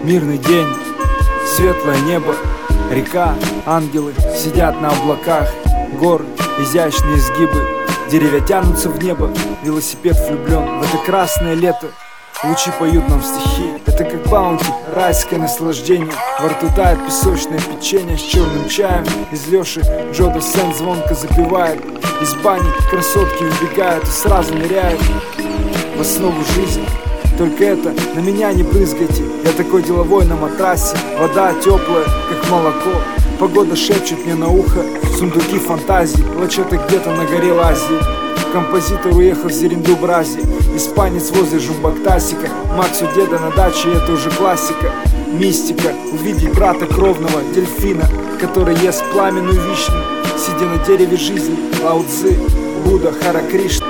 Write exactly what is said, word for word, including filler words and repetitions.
Мирный день, светлое небо, река, ангелы сидят на облаках, горы, изящные изгибы, деревья тянутся в небо, велосипед влюблен в это красное лето. Лучи поют нам стихи, это как баунти, райское наслаждение. Во рту тает песочное печенье с черным чаем. Из Лёши Джо Дассен звонко запевает. Из бани красотки выбегают и сразу ныряют в основу жизни. Только это на меня не брызгайте, я такой деловой на матрасе. Вода теплая, как молоко, погода шепчет мне на ухо. Сундуки фантазий, плачета где-то на горе Лазии. Композитор уехал в Зеренду Брази. Испанец возле Жумбактасика. Макс у деда на даче, это уже классика. Мистика, увидеть брата кровного дельфина, который ест пламенную вишню, сидя на дереве жизни. Лао Цзы, Будда, Хара Кришна.